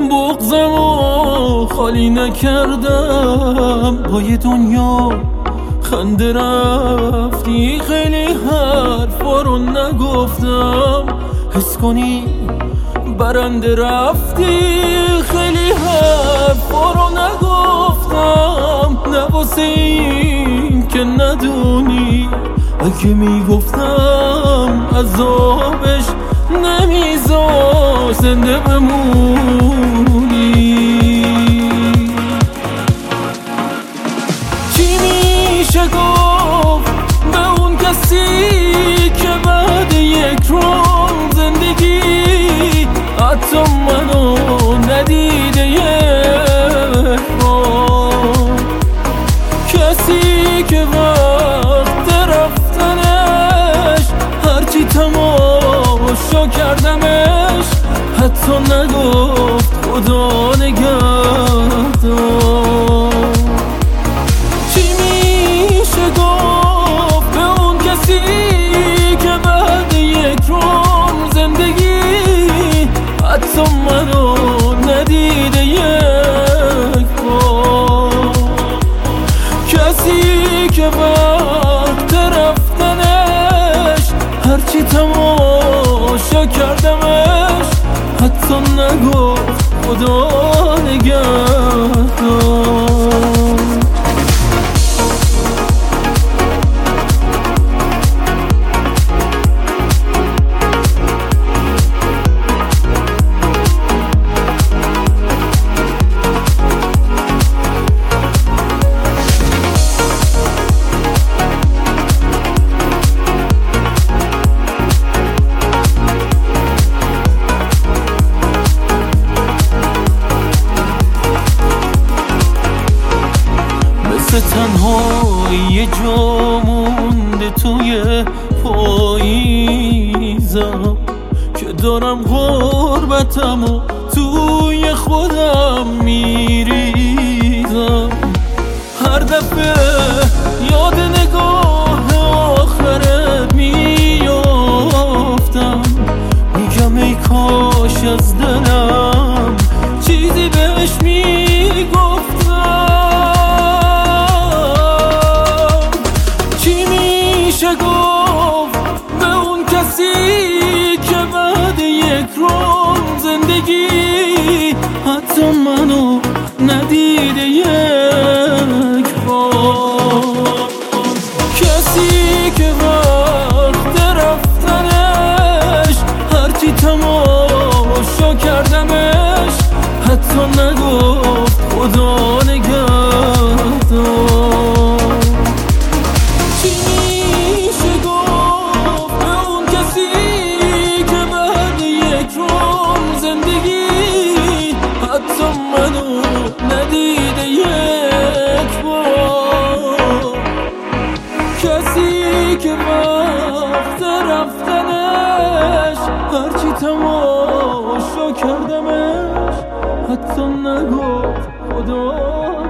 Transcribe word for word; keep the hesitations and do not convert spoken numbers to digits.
بغضمو خالی نکردم با یه دنیا خنده رفتی. خیلی حرفا رو نگفتم حس کنی برنده رفتی. خیلی حرفا رو نگفتم نه واسه این که ندونی اگه میگفتم عذابش نمیذاش زنده بمونی. چی میشه گفت به اون کسی که بعد یک روز زندگی حتی منو ندیده یک بار؟ کسی که وقت رفتنش هرچی تماشا کردمش حتی نگفت خدا نگهدار. چی میشه گفت به اون کسی که بعد یک روز زندگی حتی منو ندیده یک بار؟ کسی که وقت رفتنش هرچی تماشا کردمش حتی نگفت خدا نگهدار. تنها یه جا مونده توی پاییزم که دارم غربتم و توی خودم میریزم. هر دفعه یاد نگاه آخرت میافتم میگم ای کاش از دلم چیزی بهش میگفتم. میشه گفت به اون کسی که بعد یک روز زندگی حتی منو ندیده یک بار؟ کسی که وقت رفتنش هرچی تماشا کردمش حتی نگفت خدا نگهدار. حتی منو ندیده یک بار؟ کسی که وقت رفتنش هرچی تماشا کردمش حتی نگفت خدا